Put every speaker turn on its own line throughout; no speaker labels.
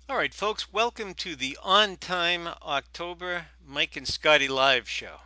All right, folks, welcome to the On Time October Mike and Scotty live show.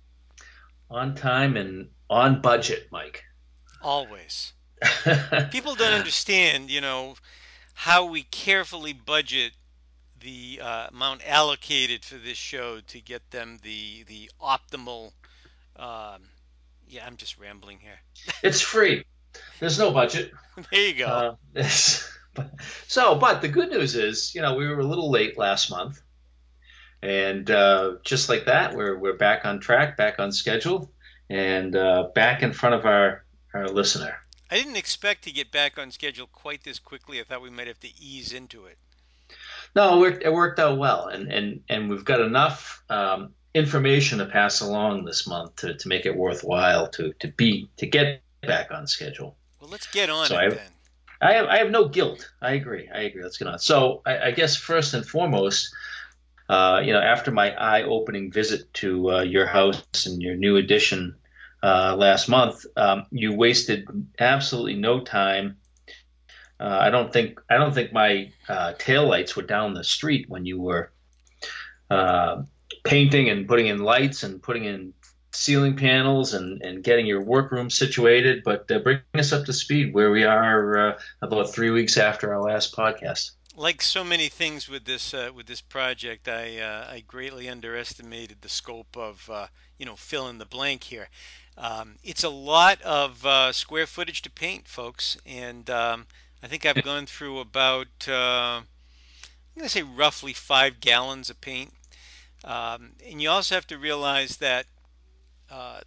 On time and on budget, Mike.
Always. People don't understand, how we carefully budget the amount allocated for this show to get them the optimal. Um, yeah, I'm just rambling here.
It's free. There's no budget.
There you go.
Uh, but the good news is, we were a little late last month, and just like that, we're back on track, back on schedule, and back in front of our listener.
I didn't expect to get back on schedule quite this quickly. I thought we might have to ease into it.
No, it worked out well, and we've got enough information to pass along this month to make it worthwhile to get back on schedule.
Well, let's get on
So
it
I
then.
I have no guilt. I agree. I agree. Let's get on. So I guess first and foremost, after my eye-opening visit to your house and your new addition last month, you wasted absolutely no time. I don't think my taillights were down the street when you were uh, painting and putting in lights and putting in ceiling panels and getting your workroom situated. But bring us up to speed where we are about 3 weeks after our last podcast.
Like so many things with this project, I greatly underestimated the scope of fill in the blank here. It's a lot of square footage to paint, folks, and I think I've gone through about I'm going to say roughly 5 gallons of paint. And you also have to realize that uh,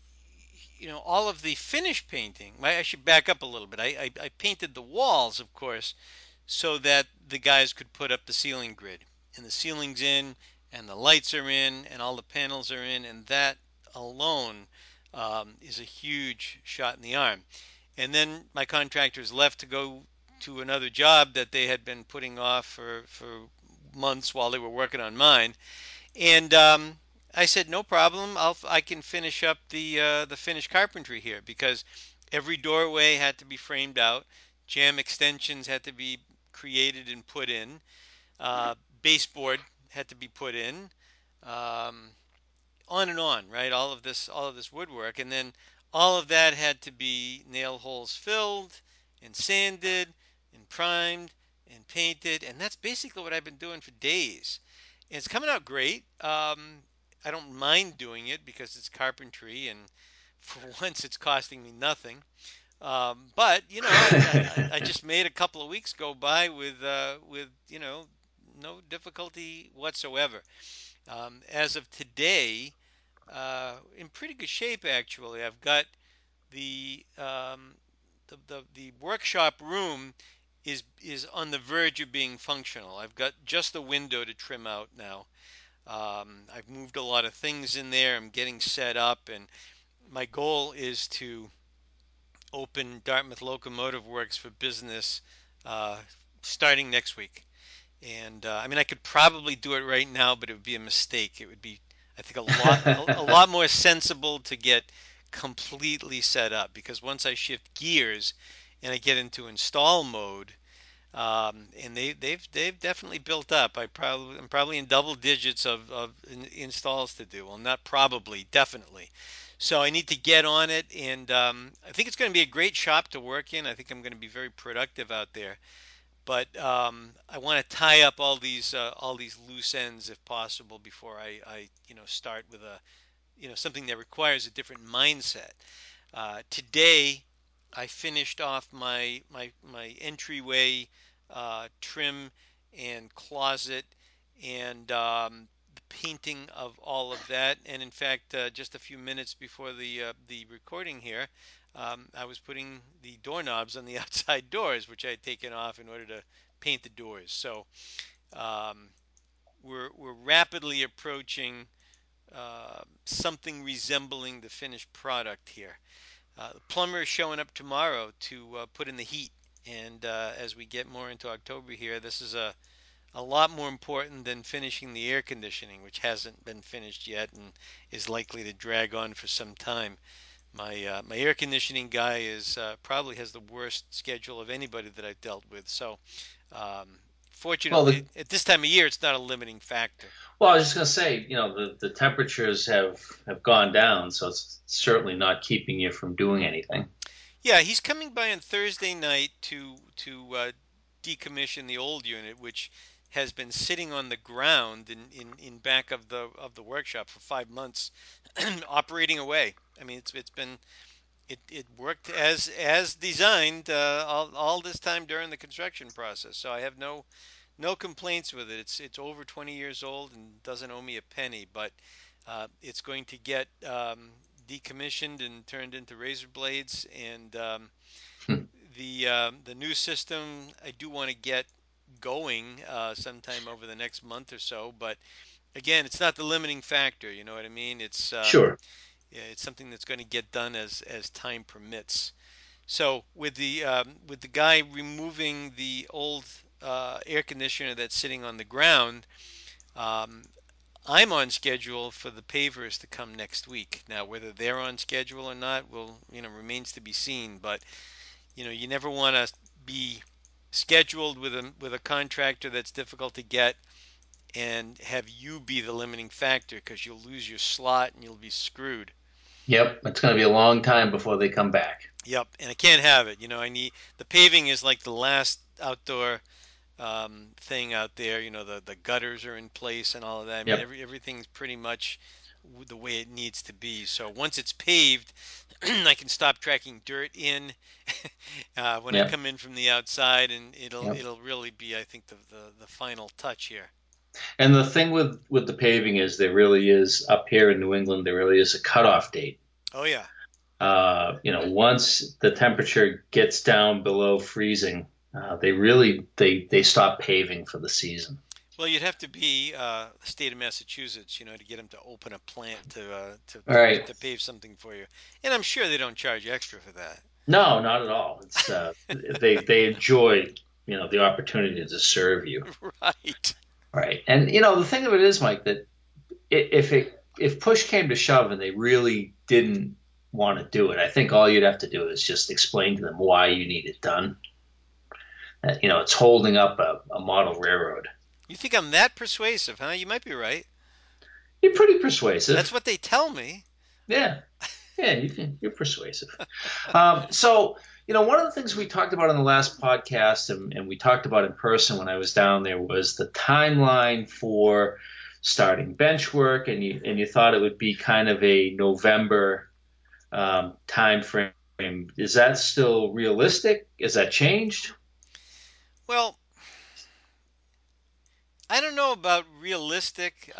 all of the finish painting. I should back up a little bit. I painted the walls, of course, so that the guys could put up the ceiling grid. And the ceiling's in, and the lights are in, and all the panels are in, and that alone is a huge shot in the arm. And then my contractors left to go to another job that they had been putting off for months while they were working on mine. And I said, no problem. I can finish up the finished carpentry here because every doorway had to be framed out, jam extensions had to be created and put in, uh, baseboard had to be put in, um, on and on, right? All of this woodwork, and then all of that had to be nail holes filled and sanded and primed and painted, and that's basically what I've been doing for days. And it's coming out great. I don't mind doing it because it's carpentry, and for once, it's costing me nothing. But I just made a couple of weeks go by with no difficulty whatsoever. As of today, in pretty good shape actually. I've got the workshop room is on the verge of being functional. I've got just the window to trim out now. I've moved a lot of things in there. I'm getting set up, and my goal is to open Dartmouth Locomotive Works for business uh, starting next week. And I mean, I could probably do it right now, but it would be a mistake. It would be, I think, a lot more sensible to get completely set up because once I shift gears and I get into install mode, and they've definitely built up. I'm probably in double digits of installs to do. Well, not probably, definitely. So I need to get on it, and I think it's going to be a great shop to work in. I think I'm going to be very productive out there. But I want to tie up all these loose ends if possible before I start with a something that requires a different mindset. Today, I finished off my entryway trim and closet and the painting of all of that. And in fact, just a few minutes before the recording here, I was putting the doorknobs on the outside doors, which I had taken off in order to paint the doors. So um, we're rapidly approaching something resembling the finished product here. The plumber is showing up tomorrow to put in the heat. And as we get more into October here, this is a lot more important than finishing the air conditioning, which hasn't been finished yet and is likely to drag on for some time. My air conditioning guy is probably has the worst schedule of anybody that I've dealt with. So um,
Well,
Fortunately, at this time of year, it's not a limiting factor.
I was just going to say, the temperatures have gone down, so it's certainly not keeping you from doing anything.
Yeah, he's coming by on Thursday night to decommission the old unit, which has been sitting on the ground in back of the workshop for 5 months, operating away. I mean, it's been it worked as designed all this time during the construction process. So I have no complaints with it. It's over 20 years old and doesn't owe me a penny, but it's going to get decommissioned and turned into razor blades. And the new system I do want to get going sometime over the next month or so. But again, it's not the limiting factor. You know what I mean?
Sure.
Yeah, it's something that's going to get done as time permits. So with the guy removing the old air conditioner that's sitting on the ground, um, I'm on schedule for the pavers to come next week. Now, whether they're on schedule or not will remains to be seen. But you never want to be scheduled with a contractor that's difficult to get and have you be the limiting factor because you'll lose your slot and you'll be screwed.
Yep, it's going to be a long time before they come back.
Yep, and I can't have it. I need the paving is like the last outdoor thing out there. The gutters are in place and all of that. I mean,
Yep,
everything's pretty much the way it needs to be. So once it's paved, I can stop tracking dirt in when I
yep,
come in from the outside, and it'll
yep.
it'll really be, I think, the final touch here.
And the thing with the paving is there really is up here in New England there really is a cutoff date.
Oh yeah.
Once the temperature gets down below freezing, they stop paving for the season.
Well, you'd have to be the state of Massachusetts, to get them to open a plant
All right.
to pave something for you, and I'm sure they don't charge extra for that.
No, not at all. It's they enjoy the opportunity to serve you.
Right.
Right. And the thing of it is, Mike, that if push came to shove and they really didn't want to do it, I think all you'd have to do is just explain to them why you need it done. That it's holding up a model railroad.
You think I'm that persuasive, huh? You might be right.
You're pretty
That's
persuasive.
what they tell me.
Yeah. Yeah, you're persuasive. So, one of the things we talked about on the last podcast and we talked about in person when I was down there was the timeline for starting bench work, and you thought it would be kind of a November time frame. Is that still realistic? Has that changed?
Well, I don't know about realistic.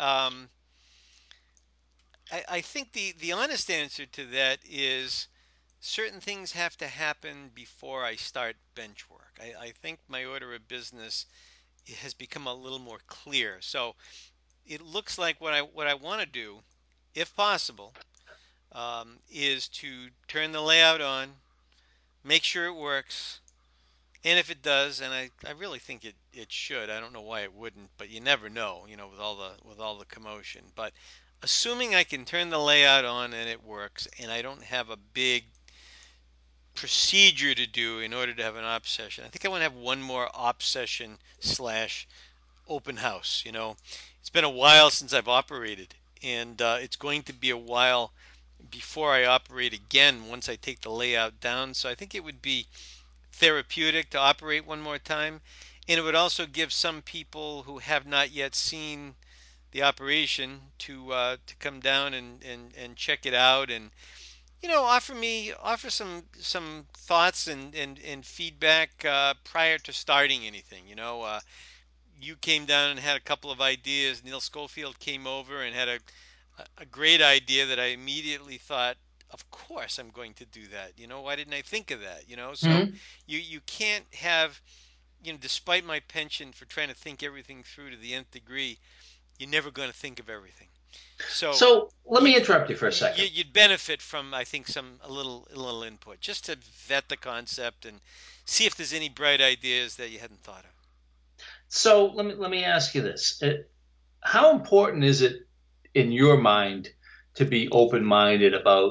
I think the honest answer to that is certain things have to happen before I start bench work. I think my order of business has become a little more clear. So it looks like what I want to do, if possible, is to turn the layout on, make sure it works, and if it does, and I really think it should. I don't know why it wouldn't, but you never know, with all the commotion. But assuming I can turn the layout on and it works, and I don't have a big procedure to do in order to have an op session. I think I want to have one more op session slash open house. It's been a while since I've operated, and it's going to be a while before I operate again once I take the layout down. So I think it would be therapeutic to operate one more time, and it would also give some people who have not yet seen the operation to come down and check it out and offer some thoughts and feedback prior to starting anything. You came down and had a couple of ideas. Neil Schofield came over and had a great idea that I immediately thought, of course I'm going to do that. Why didn't I think of that? So
Hmm.
you can't have, despite my penchant for trying to think everything through to the nth degree, you're never going to think of everything. So
So let
you,
me interrupt you for a second.
you'd benefit from, I think, some a little input just to vet the concept and see if there's any bright ideas that you hadn't thought of.
So let me ask you this: how important is it in your mind to be open-minded about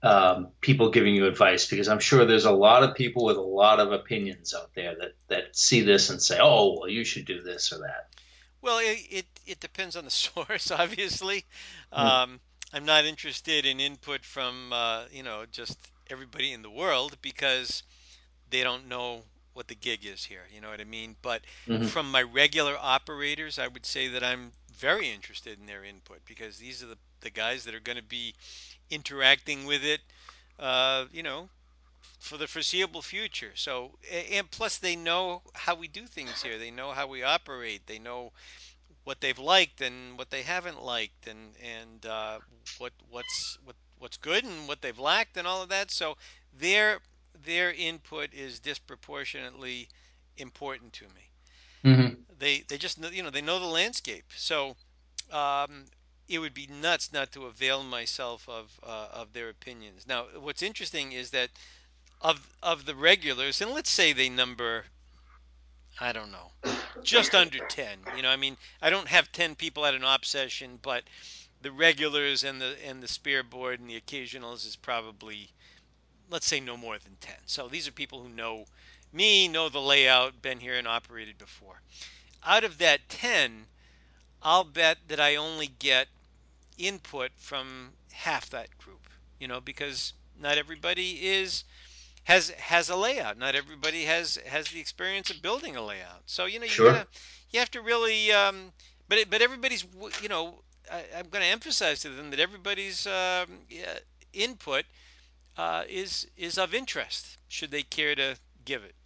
people giving you advice? Because I'm sure there's a lot of people with a lot of opinions out there that see this and say, "Oh, well, you should do this or that."
Well, it depends on the source, obviously.
Mm,
Um, I'm not interested in input from just everybody in the world because they don't know what the gig is here. You know what I mean? But
hmm
from my regular operators, I would say that I'm very interested in their input because these are the guys that are going to be interacting with it, you know, for the foreseeable future. So, and plus they know how we do things here. They know how we operate. They know what they've liked and what they haven't liked, and what's good and what they've lacked and all of that. So their their input is disproportionately important to me.
hmm
They just they know the landscape. So um, it would be nuts not to avail myself of their opinions. Now, what's interesting is that of the regulars, and let's say they number, I don't know, just under 10. I mean, I don't have 10 people at an op session, but the regulars and the spear board and the occasionals is probably, let's say, no more than 10. So these are people who know me, know the layout, been here and operated before. Out of that 10, I'll bet that I only get input from half that group, because not everybody has a layout. Not everybody has the experience of building a layout. So
Sure.
you have to really but everybody's I'm going to emphasize to them that everybody's yeah, input is of interest should they care to give it.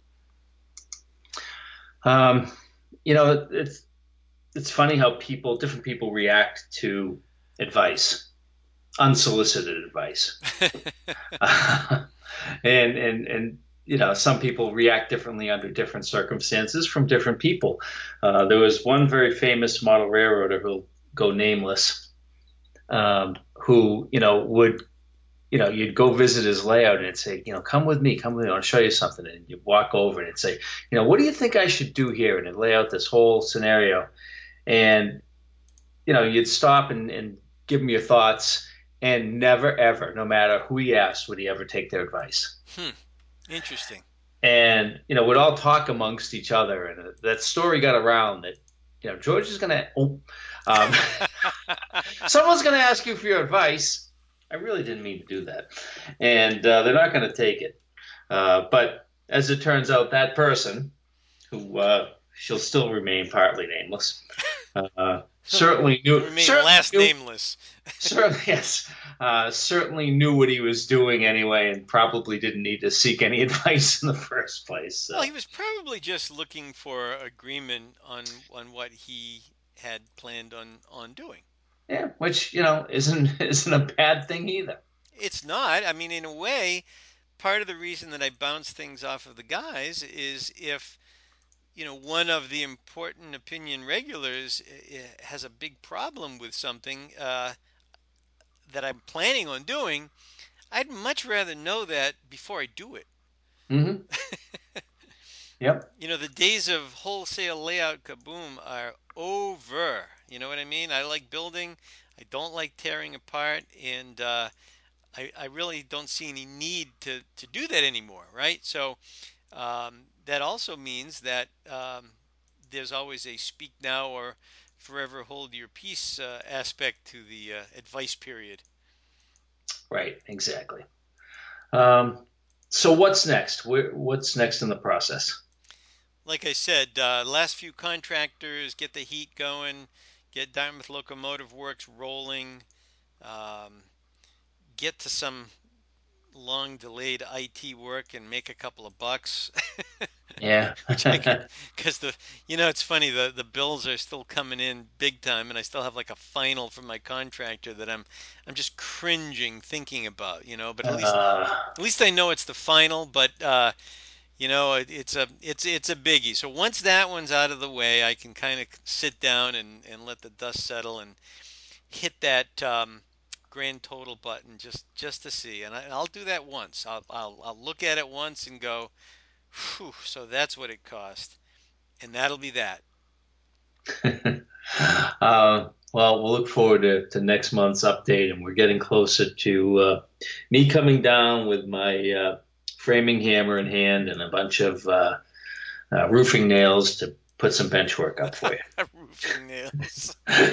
Um, you know, it's funny how different people react to advice, unsolicited advice. And some people react differently under different circumstances from different people. There was one very famous model railroader who'll go nameless, who would you'd go visit his layout and it'd say, come with me, come with me, I want to show you something. And you walk over and it'd say, what do you think I should do here? And it'd lay out this whole scenario. And you'd stop and give him your thoughts, and never ever, no matter who he asked, would he ever take their advice.
Hmm. Interesting.
And we'd all talk amongst each other, and that story got around that George is going to, um, someone's going to ask you for your advice. I really didn't mean to do that, and they're not going to take it. But as it turns out, that person, who she'll still remain partly nameless, certainly knew,
Remain last nameless.
certainly, yes, certainly knew what he was doing anyway, and probably didn't need to seek any advice in the first place.
Well, he
So,
was probably just looking for agreement on what he had planned on doing.
yeah, which isn't a bad thing either.
It's not. I mean, in a way, part of the reason that I bounce things off of the guys is if, one of the important opinion regulars has a big problem with something that I'm planning on doing, I'd much rather know that before I do it.
hmm Yep.
The days of wholesale layout kaboom are over. You know what I mean? I like building. I don't like tearing apart, and I really don't see any need to do that anymore, right? So that also means that there's always a speak now or forever hold your peace aspect to the advice period.
Right. Exactly. Um, so what's next? What's next in the process?
Like I said, last few contractors get the heat going, get Dartmouth Locomotive Works rolling, um, get to some long delayed IT work and make a couple of bucks,
Yeah.
which I could, because it's funny, the bills are still coming in big time, and I still have like a final from my contractor that I'm just cringing thinking about, but
uh,
at least I know it's the final, but it's a biggie. So once that one's out of the way, I can kind of sit down and let the dust settle and hit that grand total button just to see. And I'll do that once. I'll look at it once and go, whew, so that's what it cost, and that'll be that.
Well, we'll look forward to next month's update, and we're getting closer to me coming down with my framing hammer in hand and a bunch of roofing nails to put some bench work up for you.
Roofing nails.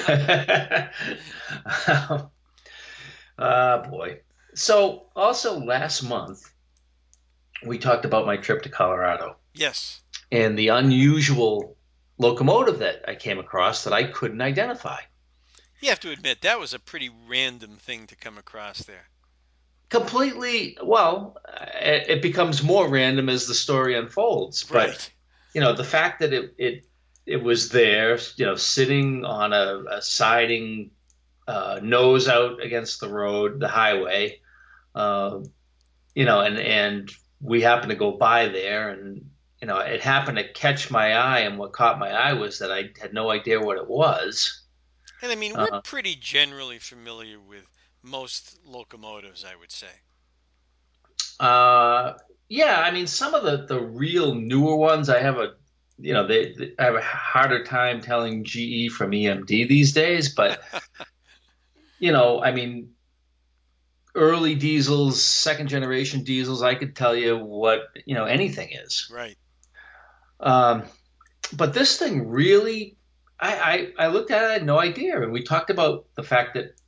Boy. So, also last month, we talked about my trip to Colorado
Yes.
and the unusual locomotive that I came across that I couldn't identify.
You have to admit that was a pretty random thing to come across there.
Completely, well, it becomes more random as the story unfolds, but
Right.
the fact that it was there, sitting on a siding, nose out against the road, the highway, uh, and we happened to go by there, and it happened to catch my eye, and what caught my eye was that I had no idea what it was.
And I mean, we're
Uh,
pretty generally familiar with most locomotives, I would say.
uh, yeah, I mean, some of the real newer ones, I have I have a harder time telling GE from EMD these days, but I mean, early diesels, second generation diesels, I could tell you what anything is.
Right.
Um, but this thing really, I looked at it, I had no idea, and we talked about the fact that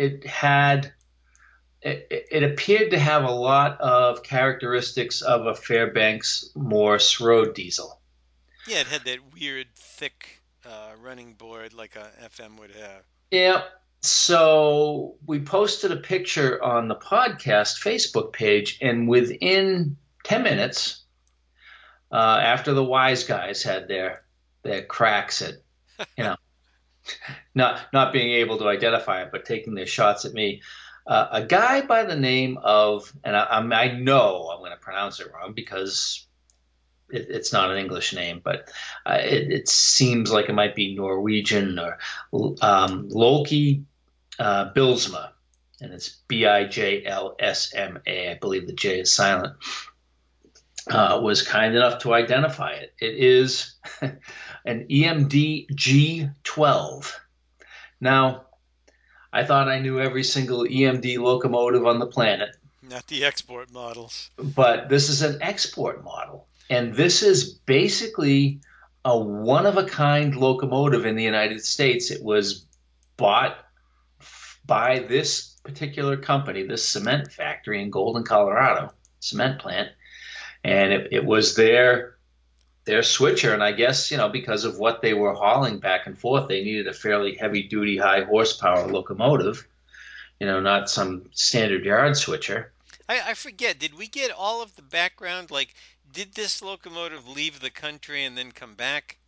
it appeared to have a lot of characteristics of a Fairbanks Morse road diesel.
Yeah, it had that weird, thick running board like a FM would have.
Yeah. So we posted a picture on the podcast Facebook page, and within 10 minutes, after the wise guys had their cracks at, you know, not being able to identify it, but taking their shots at me, a guy by the name of, and I know I'm going to pronounce it wrong because it's not an English name, but it seems like it might be Norwegian or Loki Bilsma, and it's Bijlsma. I believe the J is silent. Was kind enough to identify it. It is an EMD G12. Now, I thought I knew every single EMD locomotive on the planet,
Not the export models.
but this is an export model. And this is basically a one of a kind locomotive in the United States. It was bought by this particular company, this cement factory in Golden, Colorado, cement plant, and it was their switcher. And I guess because of what they were hauling back and forth, they needed a fairly heavy duty, high horsepower locomotive. Not some standard yard switcher.
I forget, did we get all of the background? Like, did this locomotive leave the country and then come back?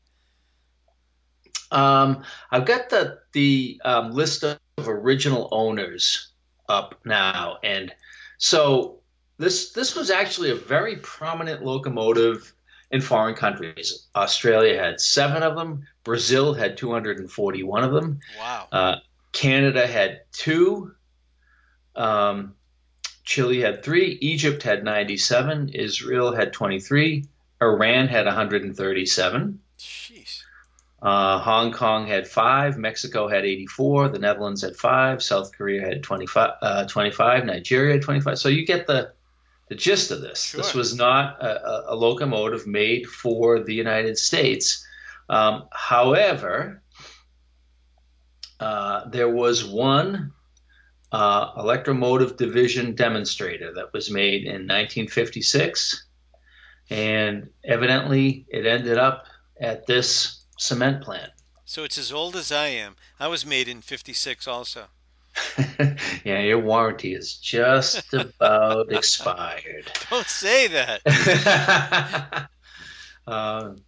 I've got the list of original owners up now, and so this was actually a very prominent locomotive in foreign countries. Australia had seven of them. Brazil had 241 of them.
Wow.
Uh, Canada had two. Um, Chile had three. Egypt had 97. Israel had 23. Iran had 137.
Jeez.
Hong Kong had five, Mexico had 84, the Netherlands had five, South Korea had 25, Nigeria had 25. So you get the gist of this. This
Sure.
was not a locomotive made for the United States. However, there was one electromotive division demonstrator that was made in 1956, and evidently it ended up at this cement plant.
So it's as old as I am. I was made in 56 also.
Yeah, your warranty is just about expired.
Don't say that.
um,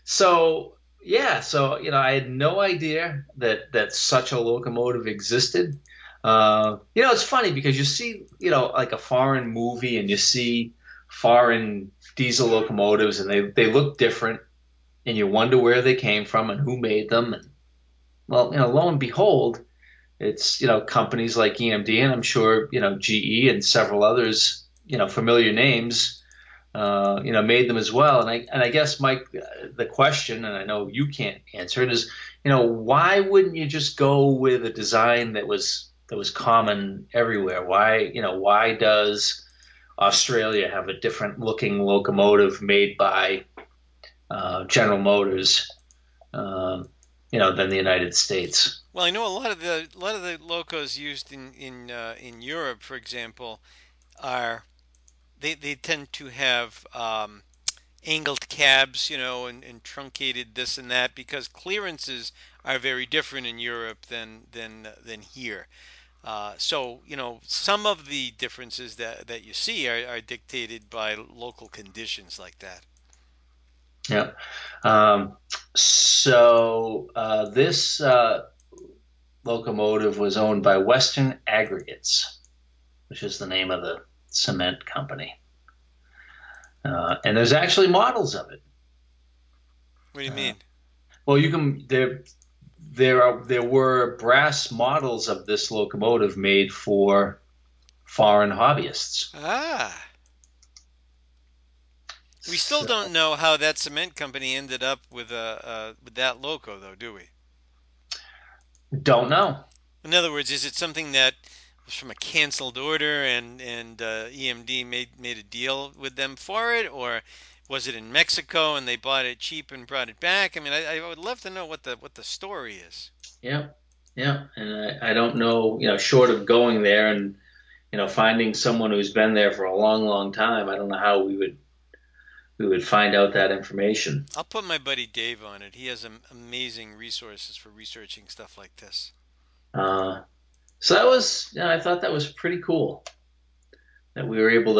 so I had no idea that such a locomotive existed. It's funny because you see, like a foreign movie, and you see foreign diesel locomotives, and they look different, and you wonder where they came from and who made them. And well, lo and behold, it's companies like EMD, and I'm sure GE and several others, familiar names, made them as well. And I guess, Mike, the question, and I know you can't answer it, is why wouldn't you just go with a design that was common everywhere? Why does Australia have a different looking locomotive made by General Motors, um, than the United States?
Well, I know a lot of the locos used in Europe, for example, are they tend to have angled cabs, and truncated this and that because clearances are very different in Europe than here. So, some of the differences that you see are dictated by local conditions like that.
Yeah. Um, this locomotive was owned by Western Aggregates, which is the name of the cement company. And there's actually models of it.
What do you
Uh,
mean?
well, you can there were brass models of this locomotive made for foreign hobbyists.
Ah, we still
So,
don't know how that cement company ended up with that loco, though, do we?
don't know.
In other words, is it something that was from a canceled order and EMD made a deal with them for it, or was it in Mexico and they bought it cheap and brought it back? I mean, I would love to know what the story is.
Yeah, yeah, and I don't know. Short of going there and finding someone who's been there for a long, long time, I don't know how we would find out that information.
I'll put my buddy Dave on it. He has amazing resources for researching stuff like this.
Uh, so I thought that was pretty cool that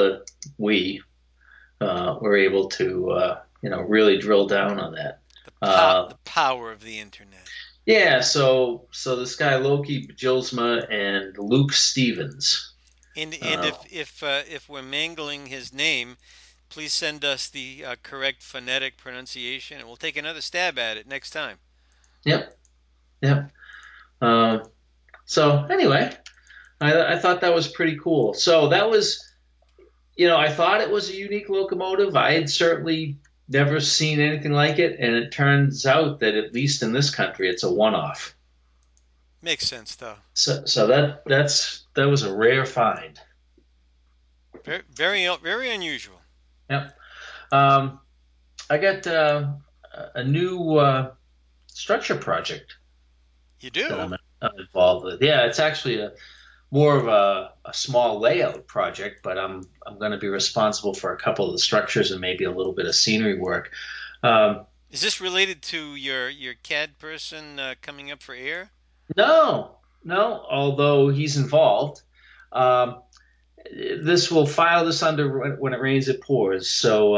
we were able to, really drill down on that.
The
Uh,
power of the internet.
yeah, so this guy Loki Bjilsma and Luke Stevens.
And
Uh,
if we're mangling his name, please send us the correct phonetic pronunciation, and we'll take another stab at it next time.
yep, yep. Uh, so anyway, I thought that was pretty cool. So that was, I thought it was a unique locomotive. I had certainly never seen anything like it, and it turns out that at least in this country, it's a one-off.
Makes sense, though.
So that was a rare find.
Very, very, very unusual.
Yep. Um, I got a new structure project
You
that
do?
I'm involved with. Yeah, it's actually more of a small layout project, but I'm going to be responsible for a couple of the structures and maybe a little bit of scenery work. Um,
Is this related to your CAD person coming up for air?
no, no, although he's involved. Um, this will file this under when it rains, it pours. So,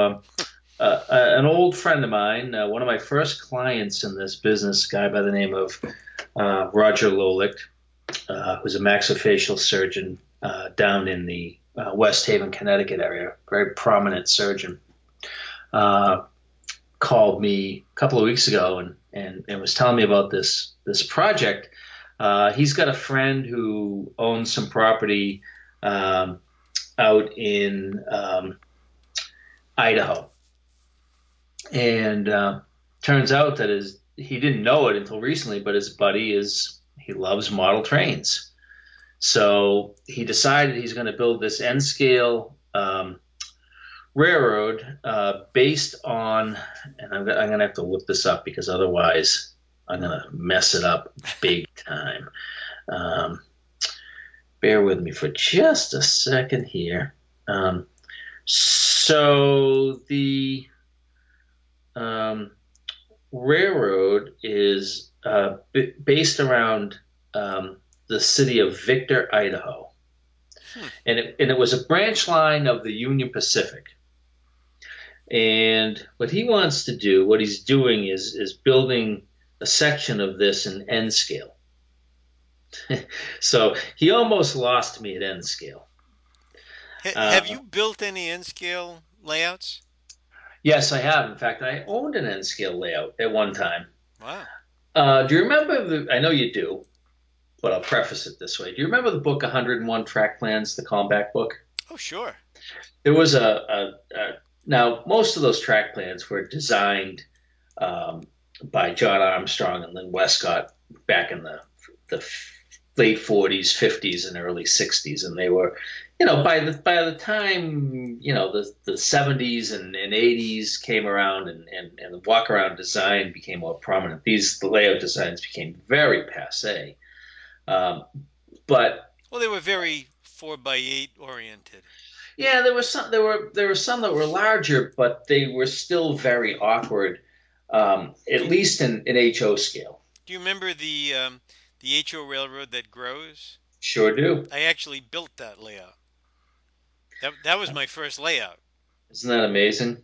an old friend of mine, one of my first clients in this business, a guy by the name of Roger Lolick, who's a maxillofacial surgeon down in the West Haven, Connecticut area, very prominent surgeon, uh, called me a couple of weeks ago and was telling me about this project. He's got a friend who owns some property um, out in Idaho, and turns out that he didn't know it until recently, but his buddy he loves model trains. So he decided he's going to build this N scale railroad based on, and I'm going to have to look this up because otherwise I'm going to mess it up big time. Um, bear with me for just a second here. Um, so the um, railroad is based around the city of Victor, Idaho.
Hmm.
And it was a branch line of the Union Pacific. And what he wants to do, what he's doing is building a section of this in N scale. So he almost lost me at N scale.
Have
Uh,
you built any N scale layouts?
yes, I have. In fact, I owned an N scale layout at one time.
Wow.
Do you remember I know you do, but I'll preface it this way. Do you remember the book 101 Track Plans, the Combat book?
Oh, sure.
There was now most of those track plans were designed um, by John Armstrong and Lynn Westcott back in the late 40s, 50s, and early 60s, and they were, by the time the 70s and 80s came around, and the walk around design became more prominent. The layout designs became very passe. Um, but
Well, they were very 4 by 8 oriented.
yeah, there were some that were larger, but they were still very awkward,
Do
at
you,
least in HO scale.
do you remember the HO railroad that grows?
Sure do.
I actually built that layout. That was my first layout.
Isn't that amazing?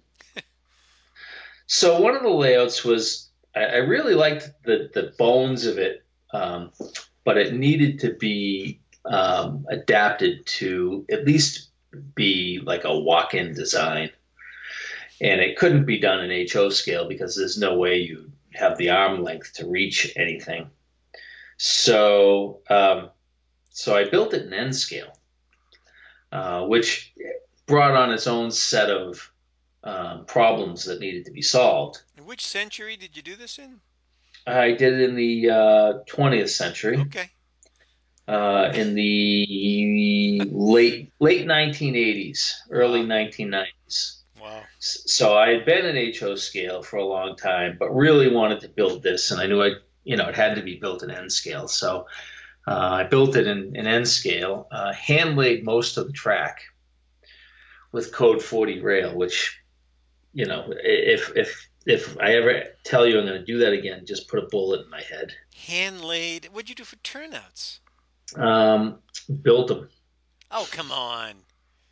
So one of the layouts was I really liked the bones of it, but it needed to be adapted to at least be like a walk-in design, and it couldn't be done in HO scale because there's no way you have the arm length to reach anything. So so I built it in N scale, which brought on its own set of problems that needed to be solved.
In which century did you do this in?
I did it in the 20th century,
Okay.
in the late 1980s, early
Wow.
1990s.
Wow.
So I had been in HO scale for a long time, but really wanted to build this, and I knew it had to be built in N scale. So I built it in N scale, hand laid most of the track with Code 40 rail, which if I ever tell you I'm going to do that again, just put a bullet in my head.
Hand laid. What'd you do for turnouts?
Built them.
Oh, come on.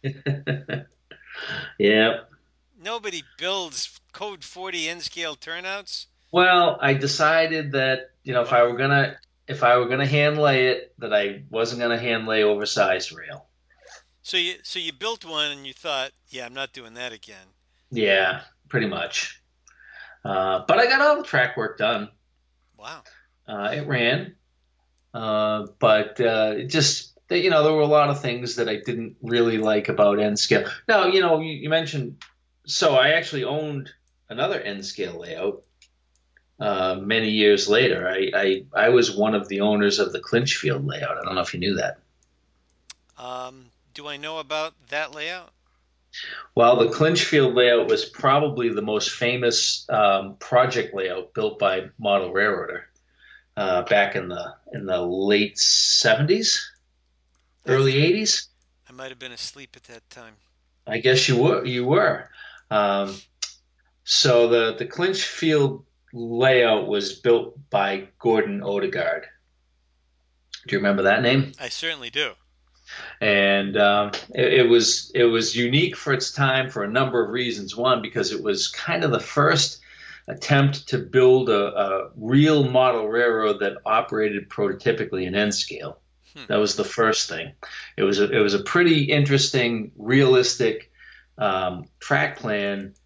Yeah.
Nobody builds code 40 N scale turnouts.
Well, I decided that if I were gonna hand lay it, that I wasn't gonna hand lay oversized rail.
So you built one and you thought, yeah, I'm not doing that again.
Yeah, pretty much. But I got all the track work done.
Wow.
It ran, but it just there were a lot of things that I didn't really like about N scale. Now, you mentioned, so I actually owned another N scale layout many years later. I was one of the owners of the Clinchfield layout. I don't know if you knew that.
Do I know about that layout?
Well, the Clinchfield layout was probably the most famous project layout built by Model Railroader back in the late '70s,
I
early
think
'80s.
I might have been asleep at that time.
I guess you were. You were. Um, so the Clinchfield layout was built by Gordon Odegaard. Do you remember that name?
I certainly do.
And it was unique for its time for a number of reasons. One, because it was kind of the first attempt to build a real model railroad that operated prototypically in N scale.
Hmm.
That was the first thing. It was a pretty interesting, realistic track plan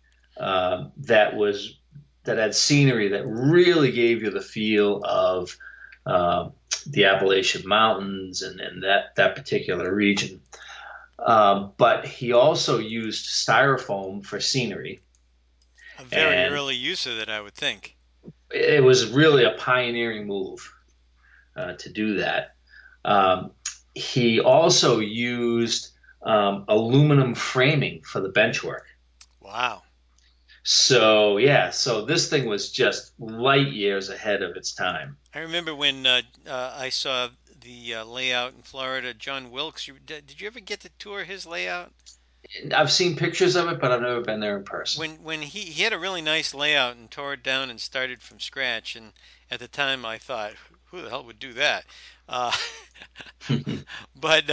that had scenery that really gave you the feel of uh, the Appalachian Mountains and that particular region. But he also used styrofoam for scenery,
A very
and
early use of it, I would think.
it was really a pioneering move to do that. Um, he also used aluminum framing for the benchwork.
Wow.
So yeah, so this thing was just light years ahead of its time.
I remember when I saw the layout in Florida. John Wilkes. Did you ever get to tour his layout?
I've seen pictures of it, but I've never been there in person.
When he had a really nice layout and tore it down and started from scratch. And at the time, I thought, who the hell would do that? Uh, but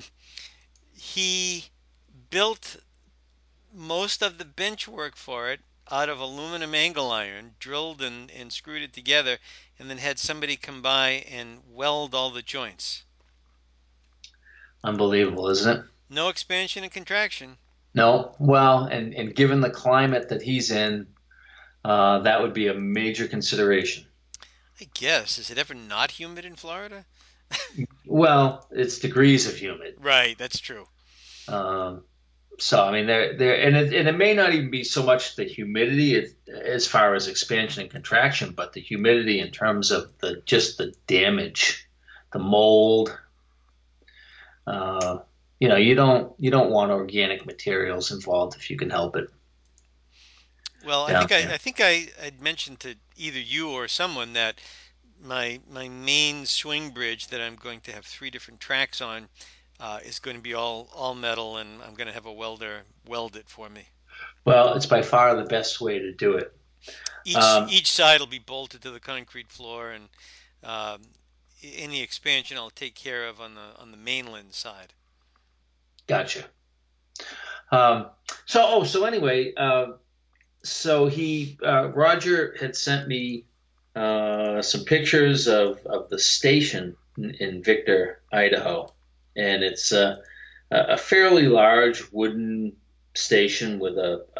he built most of the bench work for it out of aluminum angle iron, drilled and screwed it together, and then had somebody come by and weld all the joints.
Unbelievable, isn't it?
No expansion and contraction.
No, well, and given the climate that he's in, that would be a major consideration.
I guess. Is it ever not humid in Florida?
Well, it's degrees of humid.
Right, that's true.
Um, So I mean, and it may not even be so much the humidity as far as expansion and contraction, but the humidity in terms of the just the damage, the mold. Uh, you don't want organic materials involved if you can help it
Well, I
down
think I,
there.
I think I had mentioned to either you or someone that my main swing bridge that I'm going to have three different tracks on is going to be all metal, and I'm going to have a welder weld it for me.
Well, it's by far the best way to do it.
Each
Um,
each side will be bolted to the concrete floor, and um, any expansion I'll take care of on the mainland side.
gotcha. Um, so anyway, so Roger had sent me some pictures of the station in Victor, Idaho, and it's a fairly large wooden station with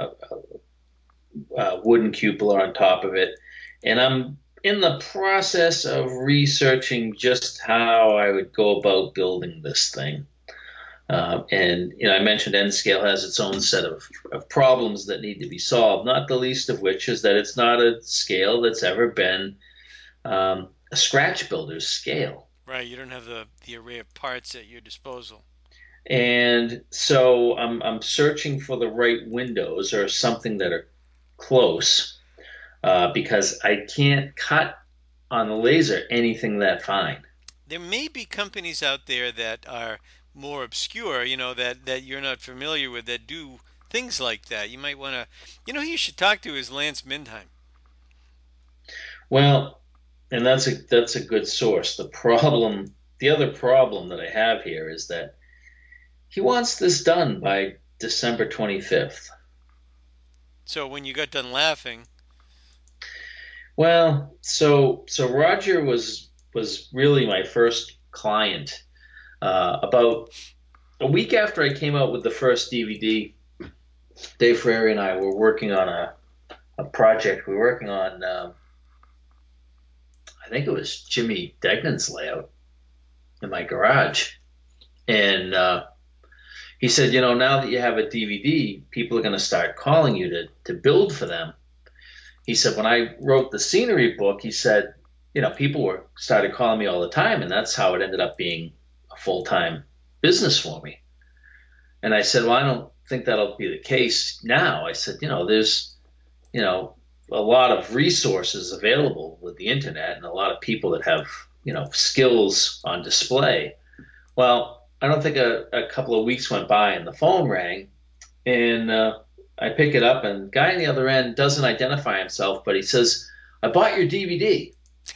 a wooden cupola on top of it, and I'm in the process of researching just how I would go about building this thing. And I mentioned N-Scale has its own set of problems that need to be solved, not the least of which is that it's not a scale that's ever been a scratch builder's scale.
Right, you don't have the array of parts at your disposal.
And so I'm searching for the right windows or something that are close because I can't cut on the laser anything that fine.
There may be companies out there that are more obscure, that you're not familiar with that do things like that. You might want to, who you should talk to is Lance Mindheim.
Well, and that's a good source. The other problem that I have here is that he wants this done by December 25th.
So when you got done laughing,
Well, so Roger was really my first client. About a week after I came out with the first DVD, Dave Frary and I were working on a project. We were working on, I think it was Jimmy Degnan's layout in my garage. And he said, now that you have a DVD, people are going to start calling you to build for them. He said, when I wrote the scenery book, he said, people were started calling me all the time, and that's how it ended up being a full time business for me. And I said, well, I don't think that'll be the case now. I said, there's, you know, a lot of resources available with the internet and a lot of people that have, skills on display. Well, I don't think a couple of weeks went by and the phone rang, and I pick it up, and the guy on the other end doesn't identify himself, but he says, "I bought your DVD,"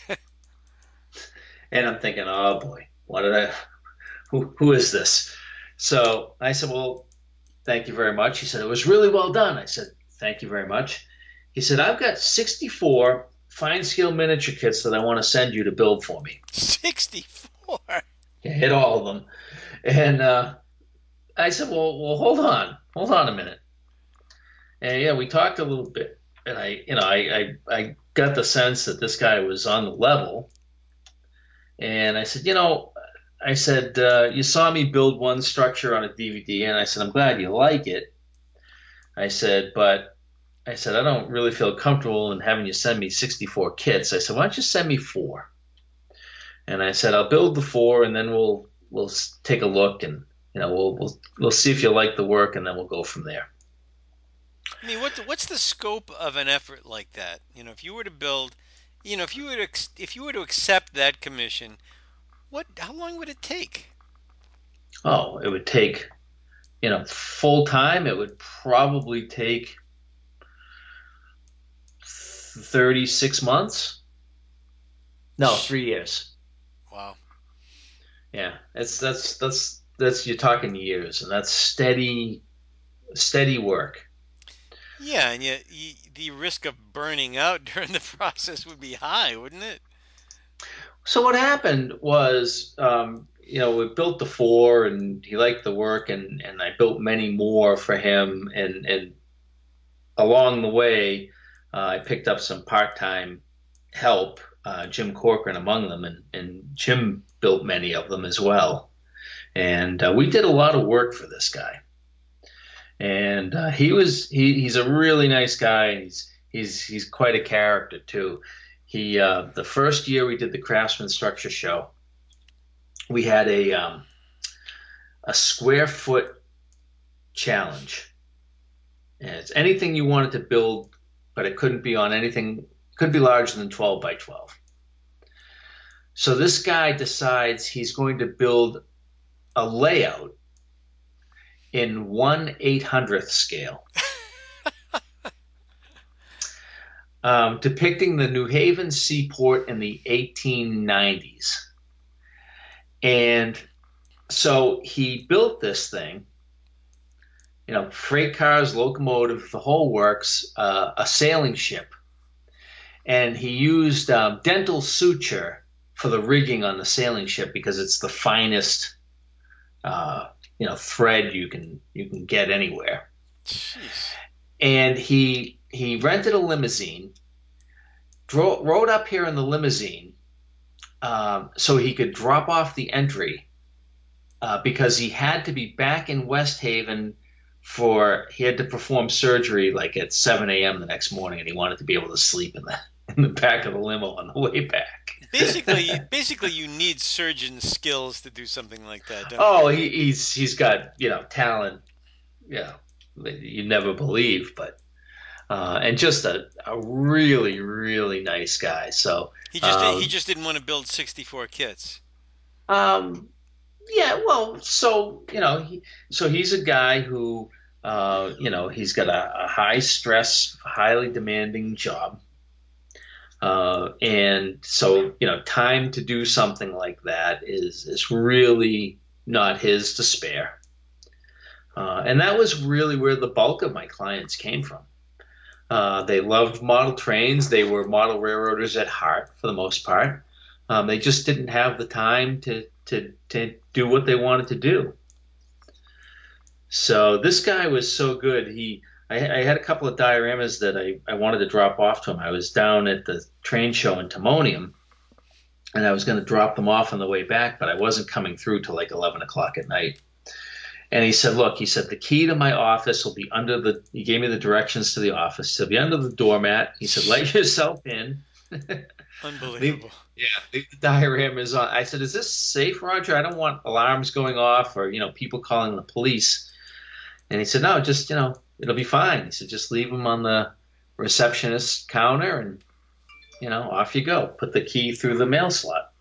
and I'm thinking, "Oh boy, what did I? Who is this?" So I said, "Well, thank you very much." He said, "It was really well done." I said, "Thank you very much." He said, "I've got 64 fine scale miniature kits that I want to send you to build for me."
64.
I hit all of them, and I said, "Well, hold on a minute." And yeah, we talked a little bit, and I got the sense that this guy was on the level. And I said, you saw me build one structure on a DVD, and I said, I'm glad you like it. I said, but I said, I don't really feel comfortable in having you send me 64 kits. I said, why don't you send me four? And I said, I'll build the four, and then we'll take a look, and we'll see if you like the work, and then we'll go from there.
I mean, what's the scope of an effort like that? If you were to build, if you were to accept that commission, how long would it take?
Oh, it would take, full time. It would probably take 36 months. No, 3 years.
Wow.
Yeah, that's you're talking years, and that's steady work.
Yeah, and yet the risk of burning out during the process would be high, wouldn't it?
So what happened was, we built the four, and he liked the work, and I built many more for him, and along the way, I picked up some part-time help, Jim Corcoran among them, and Jim built many of them as well. And we did a lot of work for this guy. and he's a really nice guy, and he's quite a character too. He The first year we did the Craftsman Structure Show, we had a square foot challenge, and it's anything you wanted to build, but it couldn't be on anything, couldn't be larger than 12 by 12. So this guy decides he's going to build a layout in 1/800th scale, depicting the New Haven seaport in the 1890s. And so he built this thing, freight cars, locomotive, the whole works, a sailing ship. And he used dental suture for the rigging on the sailing ship because it's the finest, uh, thread you can get anywhere.
Jeez.
And he rented a limousine, rode up here in the limousine, so he could drop off the entry, because he had to be back in West Haven he had to perform surgery like at 7 a.m. the next morning, and he wanted to be able to sleep in the back of the limo on the way back.
Basically, you need surgeon skills to do something like that, don't you?
Oh, he's got talent, yeah, you never believe, but and just a really really nice guy. So
He
um,
just didn't want to build 64 kits.
um, yeah, well, so he's a guy who he's got a high stress, highly demanding job, and so time to do something like that is really not his to spare. And that was really where the bulk of my clients came from. They loved model trains. They were model railroaders at heart for the most part. They just didn't have the time to do what they wanted to do. So this guy was so good. I had a couple of dioramas that I wanted to drop off to him. I was down at the train show in Timonium, and I was going to drop them off on the way back, but I wasn't coming through till like 11 o'clock at night. And he said, look, he said, the key to my office will be he gave me the directions to the office. He'll be under the doormat. He said, let yourself in. leave,
Unbelievable.
yeah, leave the dioramas on. I said, is this safe, Roger? I don't want alarms going off or, people calling the police. And he said, no, just, it'll be fine. He said, just leave them on the receptionist counter and, off you go. Put the key through the mail slot.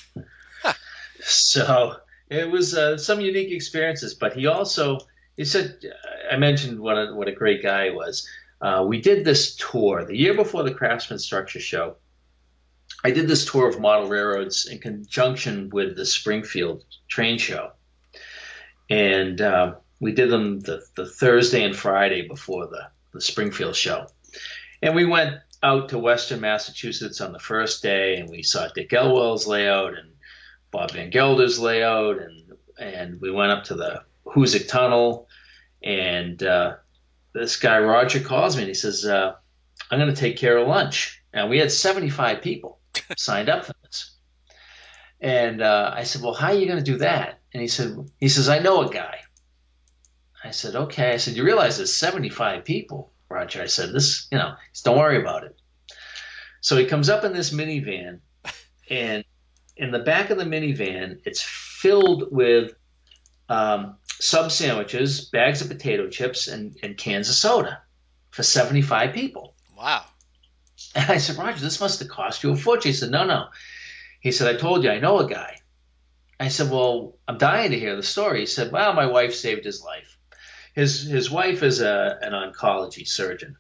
So it was some unique experiences, but he said, I mentioned what a great guy he was. We did this tour the year before the Craftsman Structure Show. I did this tour of model railroads in conjunction with the Springfield train show. And we did them the Thursday and Friday before the Springfield show. And we went out to Western Massachusetts on the first day, and we saw Dick Elwell's layout and Bob Van Gelder's layout, and we went up to the Hoosick Tunnel, and this guy Roger calls me and he says, "I'm going to take care of lunch." And we had 75 people signed up for this, and I said, "Well, how are you going to do that?" And he says, "I know a guy." I said, "Okay." I said, "You realize there's 75 people, Roger?" I said, don't worry about it." So he comes up in this minivan, and in the back of the minivan, it's filled with sub sandwiches, bags of potato chips, and cans of soda for 75 people.
Wow.
And I said, "Roger, this must have cost you a fortune." He said, "No, no." He said, "I told you, I know a guy." I said, "Well, I'm dying to hear the story." He said, "Well, my wife saved his life. His wife is an oncology surgeon,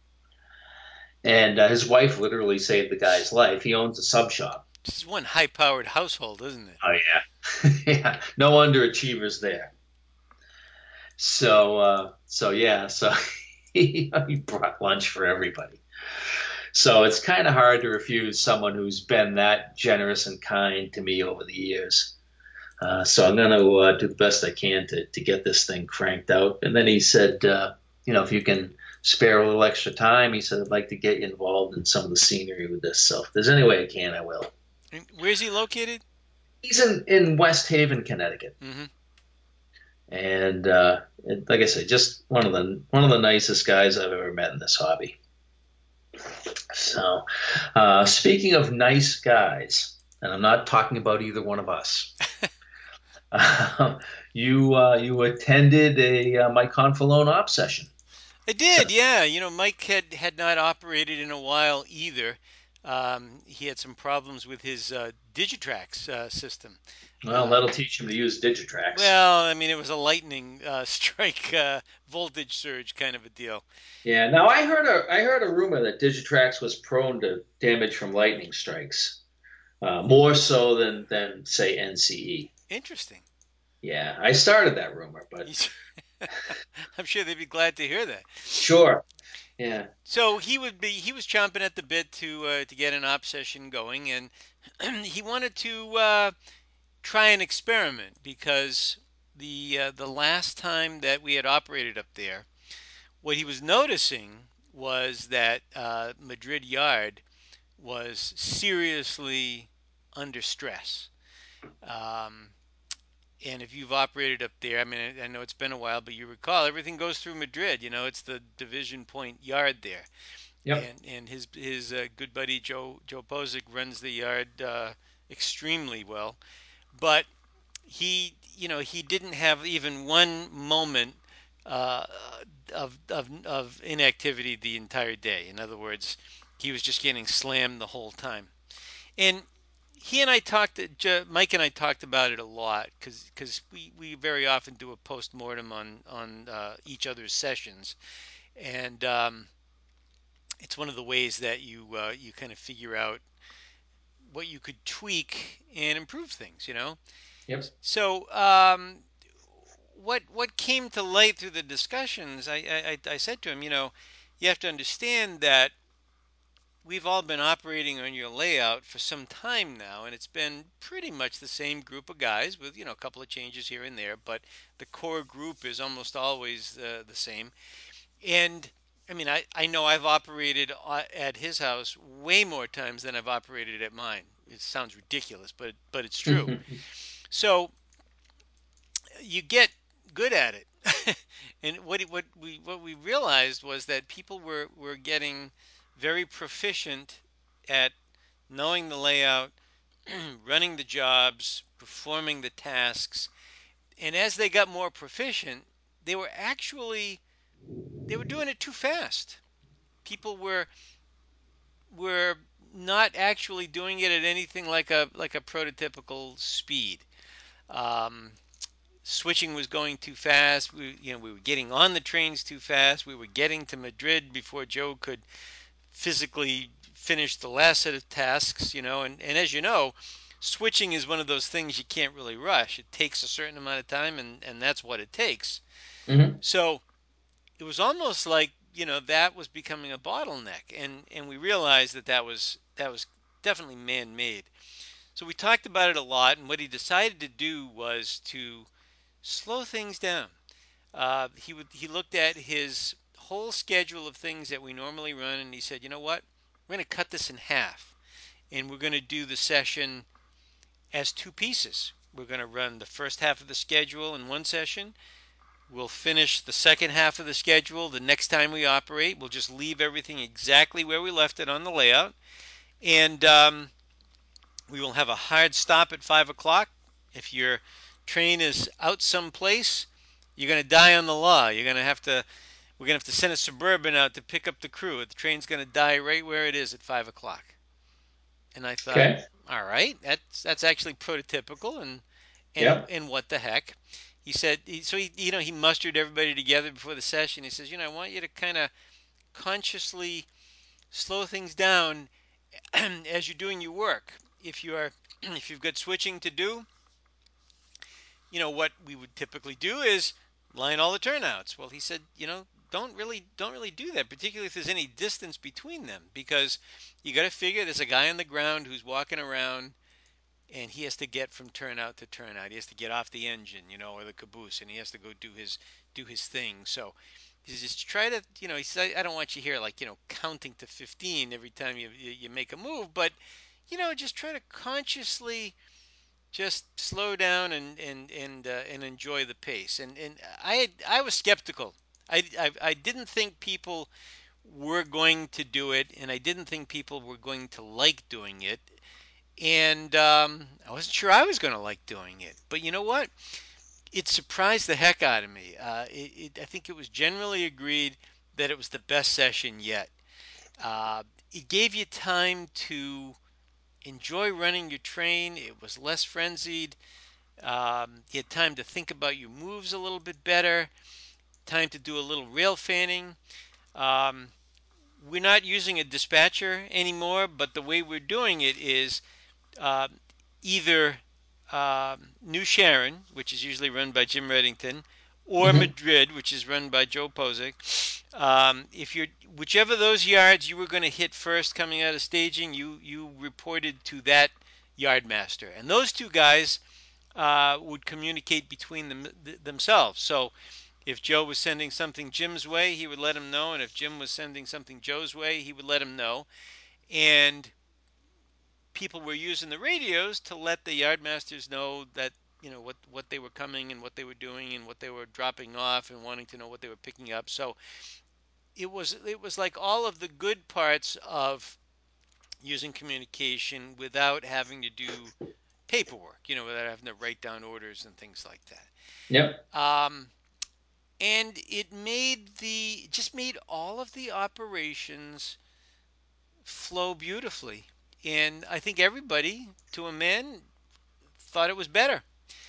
and his wife literally saved the guy's life. He owns a sub shop."
This is one high-powered household, isn't it?
Oh yeah, yeah. No underachievers there. So yeah, so he brought lunch for everybody. So it's kind of hard to refuse someone who's been that generous and kind to me over the years. So I'm going to do the best I can to get this thing cranked out. And then he said, if you can spare a little extra time, he said, I'd like to get you involved in some of the scenery with this. So if there's any way I can, I will.
And where's he located?
He's in West Haven, Connecticut.
Hmm.
And like I said, just one of the nicest guys I've ever met in this hobby. So, speaking of nice guys, and I'm not talking about either one of us. You attended a Mike Confalone op session.
I did,
So,
yeah. Mike had not operated in a while either. He had some problems with his Digitrax system.
well,
Uh,
that'll teach him to use Digitrax.
well, I mean, it was a lightning strike voltage surge kind of a deal.
Yeah. Now I heard a rumor that Digitrax was prone to damage from lightning strikes, more so than say NCE.
Interesting.
Yeah, I started that rumor, but
He's- I'm sure they'd be glad to hear that.
sure. Yeah.
So he was chomping at the bit to get an op session going, and he wanted to try an experiment because the last time that we had operated up there, what he was noticing was that Madrid Yard was seriously under stress. Um, and if you've operated up there, I mean, I know it's been a while, but you recall everything goes through Madrid. It's the division point yard there,
Yep.
and his good buddy Joe Bozic runs the yard extremely well. But he didn't have even one moment uh, of inactivity the entire day. In other words, he was just getting slammed the whole time. And he and I talked, Mike and I talked about it a lot because we very often do a post mortem on each other's sessions, and it's one of the ways that you kind of figure out what you could tweak and improve things.
Yep.
So what came to light through the discussions, I said to him, you have to understand that we've all been operating on your layout for some time now, and it's been pretty much the same group of guys with a couple of changes here and there, but the core group is almost always the same. And I mean, I know I've operated at his house way more times than I've operated at mine. It sounds ridiculous, but it's true. So you get good at it. And what we realized was that people were getting very proficient at knowing the layout, running the jobs, performing the tasks. And as they got more proficient, they were actually they were doing it too fast. People were not actually doing it at anything like a prototypical speed. Um, Switching was going too fast. We were getting on the trains too fast. We were getting to Madrid before Joe could physically finish the last set of tasks. And as you know, switching is one of those things you can't really rush. It takes a certain amount of time, and that's what it takes.
Hmm.
So it was almost like that was becoming a bottleneck, and we realized that was definitely man-made. So we talked about it a lot, and what he decided to do was to slow things down. He looked at his whole schedule of things that we normally run, and he said, "You know what? We're going to cut this in half, and we're going to do the session as two pieces. We're going to run the first half of the schedule in one session. We'll finish the second half of the schedule the next time we operate. We'll just leave everything exactly where we left it on the layout, and we will have a hard stop at 5 o'clock. If your train is out someplace, you're going to die on the law. We're gonna have to send a suburban out to pick up the crew. The train's gonna die right where it is at 5 o'clock." And I thought,
Okay.
all right, that's actually prototypical, and
Yep.
and what the heck? He said, so he mustered everybody together before the session. He says, I want you to kind of consciously slow things down as you're doing your work. If you are, if you've got switching to do, what we would typically do is line all the turnouts. Well, he said, don't really do that, particularly if there's any distance between them, because you got to figure there's a guy on the ground who's walking around, and he has to get from turnout to turnout. He has to get off the engine, or the caboose, and he has to go do his thing. So he says, just try to, he says, I don't want you here like counting to 15 every time you make a move, but just try to consciously just slow down and enjoy the pace. And I was skeptical. I didn't think people were going to do it, and I didn't think people were going to like doing it. And I wasn't sure I was going to like doing it. But you know what? It surprised the heck out of me. I think it was generally agreed that it was the best session yet. Uh, it gave you time to enjoy running your train. It was less frenzied. You had time to think about your moves a little bit better. Time to do a little rail fanning. Um, we're not using a dispatcher anymore, but the way we're doing it is uh, either New Sharon, which is usually run by Jim Reddington, or
Hmm.
Madrid, which is run by Joe Posick. If you're whichever of those yards you were going to hit first coming out of staging, you reported to that yard master, and those two guys would communicate between themselves. So if Joe was sending something Jim's way, he would let him know, and if Jim was sending something Joe's way, he would let him know. And people were using the radios to let the yardmasters know that what they were coming and what they were doing and what they were dropping off and wanting to know what they were picking up. So it was like all of the good parts of using communication without having to do paperwork, without having to write down orders and things like
Yep.
that. And it just made all of the operations flow beautifully. And I think everybody, to a man, thought it was better.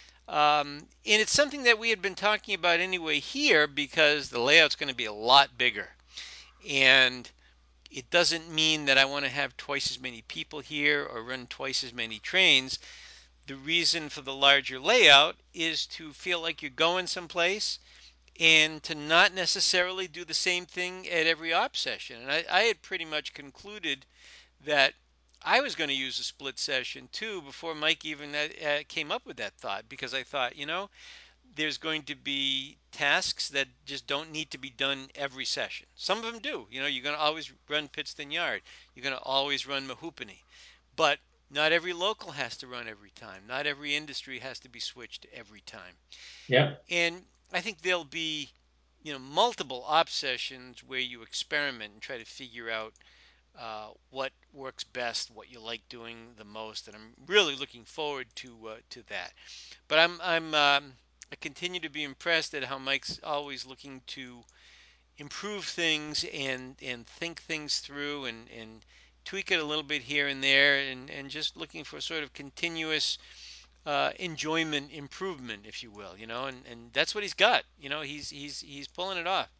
And it's something that we had been talking about anyway here because the layout's going to be a lot bigger. And it doesn't mean that I want to have twice as many people here or run twice as many trains. The reason for the larger layout is to feel like you're going someplace and to not necessarily do the same thing at every op session. And I had pretty much concluded that I was going to use a split session too before Mike even came up with that thought because I thought, there's going to be tasks that just don't need to be done every session. Some of them do. You're going to always run Pittston Yard. You're going to always run Mahoopany. But not every local has to run every time. Not every industry has to be switched every time.
Yep.
And I think there'll be, multiple op sessions where you experiment and try to figure out what works best, what you like doing the most, and I'm really looking forward to that. But I continue to be impressed at how Mike's always looking to improve things and think things through and tweak it a little bit here and there and just looking for sort of continuous enjoyment improvement, if you will, and that's what he's got. He's pulling it off.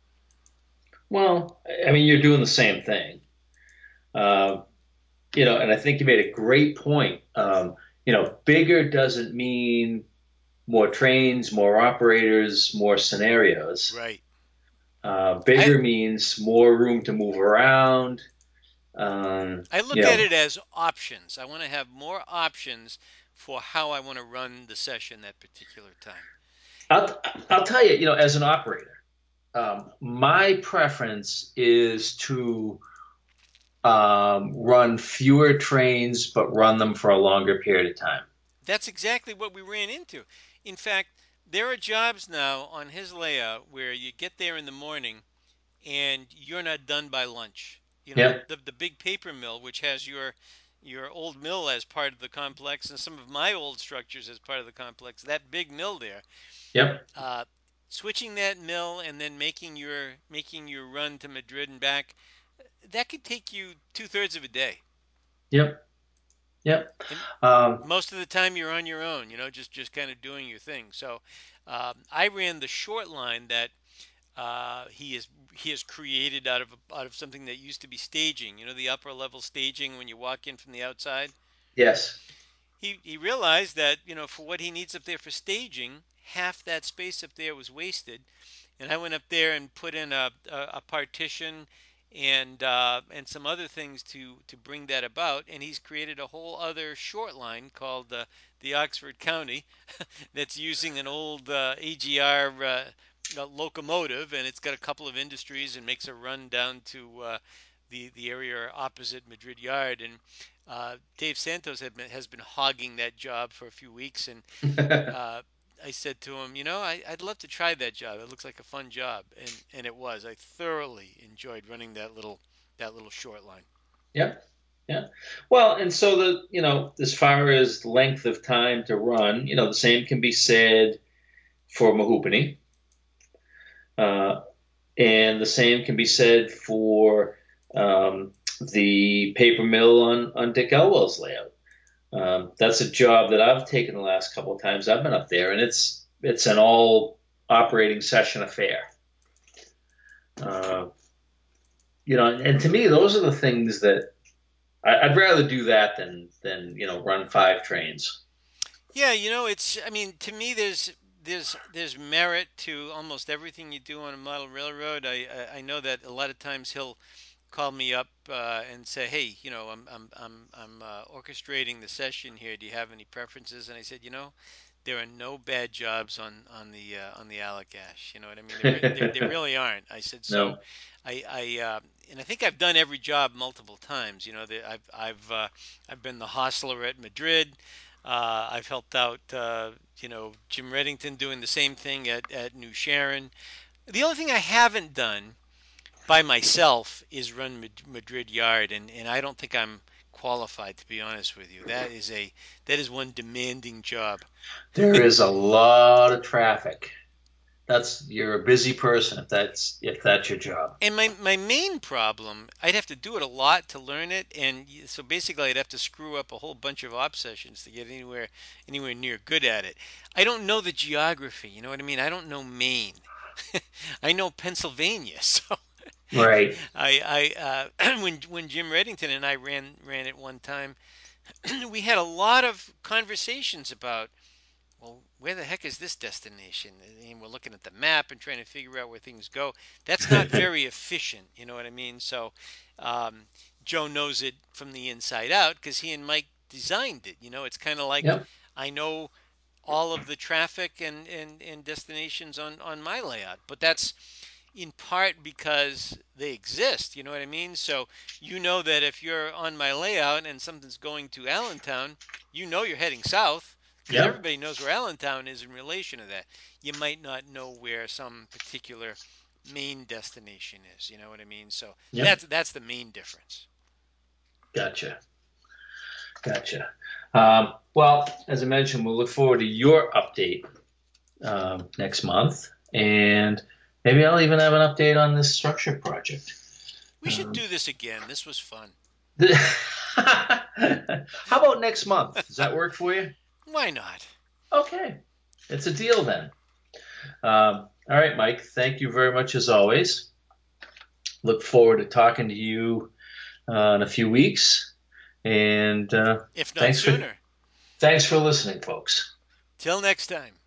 Well, I mean, you're doing the same thing. Uh, and I think you made a great point. Bigger doesn't mean more trains, more operators, more scenarios.
Right. I
Bigger means more room to move around. Um,
I
you
look at
know,
it as options. I want to have more options for how I want to run the session that particular time.
I'll I'll tell you, as an operator, my preference is to run fewer trains, but run them for a longer period of time.
That's exactly what we ran into. In fact, there are jobs now on his layout where you get there in the morning and you're not done by lunch.
Yep,
The big paper mill, which has your old mill as part of the complex and some of my old structures as part of the complex, that big mill there,
yep,
uh, switching that mill and then making your run to Madrid and back, that could take you 2/3 of a day.
yep, yep.
And
Um,
most of the time you're on your own, just kind of doing your thing. So I ran the short line that he has created out of something that used to be staging. The upper level staging when you walk in from the outside.
yes,
He realized that for what he needs up there for staging, half that space up there was wasted. And I went up there and put in a partition and some other things to bring that about. And he's created a whole other short line called the Oxford County that's using an old AGR locomotive, and it's got a couple of industries and makes a run down to the area opposite Madrid Yard, and Dave Santos has been hogging that job for a few weeks, and uh, I said to him, I'd love to try that job. It looks like a fun job, and it was. I thoroughly enjoyed running that little short line.
Yeah, yeah. Well, and so as far as length of time to run, the same can be said for Mahupany, uh, and the same can be said for um, the paper mill on Dick Elwell's layout. That's a job that I've taken the last couple of times I've been up there, and it's an all operating session affair. Uh, and to me, those are the things that I'd rather do that than run 5 trains.
Yeah, it's. I mean, to me, there's merit to almost everything you do on a model railroad. I know that a lot of times he'll call me up and say, "Hey, I'm orchestrating the session here. Do you have any preferences?" And I said, there are no bad jobs on the Allagash. You know what I mean? There really aren't. I said so.
No.
And I think I've done every job multiple times. I've been the hostler at Madrid. I've helped out Jim Reddington doing the same thing at New Sharon. The only thing I haven't done by myself is run Madrid Yard, and I don't think I'm qualified, to be honest with you. That is one demanding job.
There is a lot of traffic. You're a busy person if that's your job.
And my main problem, I'd have to do it a lot to learn it, and so basically I'd have to screw up a whole bunch of op sessions to get anywhere near good at it. I don't know the geography, you know what I mean? I don't know Maine. I know Pennsylvania, so
Right.
when Jim Reddington and I ran it one time, we had a lot of conversations about, well, where the heck is this destination? And we're looking at the map and trying to figure out where things go. That's not very efficient, you know what I mean? So um, Joe knows it from the inside out because he and Mike designed it. It's kind of like
Yep.
I know all of the traffic and destinations on my layout, but that's in part because they exist. You know what I mean? So you know that if you're on my layout and something's going to Allentown, you're heading south because
Yep.
everybody knows where Allentown is in relation to that. You might not know where some particular main destination is. You know what I mean? So
Yep.
that's the main difference.
Gotcha. Gotcha. Well, as I mentioned, we'll look forward to your update next month, and maybe I'll even have an update on this structure project.
We should
Um,
do this again. This was fun.
How about next month? Does that work for you?
Why not?
Okay, it's a deal then. All right, Mike. Thank you very much as always. Look forward to talking to you in a few weeks. And
If not
thanks for
sooner.
thanks for listening, folks.
Till next time.